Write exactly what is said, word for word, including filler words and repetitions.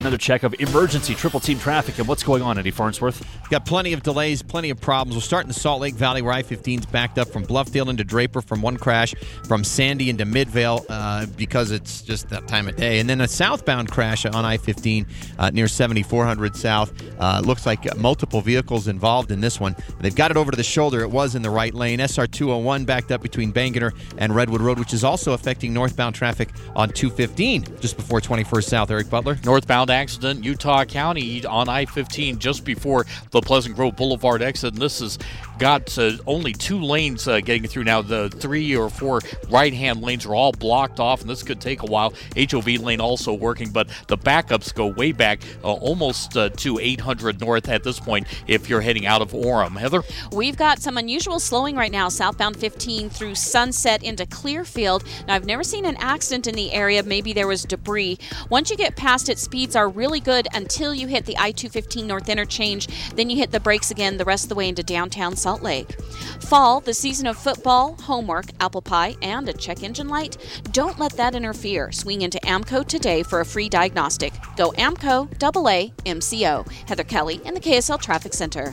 Another check of emergency triple team traffic and what's going on, Eddie Farnsworth. Got plenty of delays, plenty of problems. We'll start in the Salt Lake Valley where I fifteen's backed up from Bluffdale into Draper from one crash, from Sandy into Midvale uh, because it's just that time of day. And then a southbound crash on I fifteen uh, near seventy-four hundred South. Uh, looks like uh, multiple vehicles involved in this one. They've got it over to the shoulder. It was in the right lane. S R two oh one backed up between Bangerter and Redwood Road, which is also affecting northbound traffic on two fifteen just before twenty-first South. Eric Butler. Northbound accident, Utah County on I fifteen just before the Pleasant Grove Boulevard exit. And this has got uh, only two lanes uh, getting through now. The three or four right-hand lanes are all blocked off, and this could take a while. H O V lane also working, but the backups go way back, uh, almost uh, to eight hundred north at this point if you're heading out of Orem. Heather? We've got some unusual slowing right now, southbound fifteen through Sunset into Clearfield. Now, I've never seen an accident in the area. Maybe there was debris. Once you get past it, speeds are really good until you hit the I two fifteen North Interchange. Then you hit the brakes again the rest of the way into downtown Salt Lake. Fall, the season of football, homework, apple pie, and a check engine light. Don't let that interfere. Swing into AMCO today for a free diagnostic. Go AMCO, double A, M C O. Heather Kelly in the K S L Traffic Center.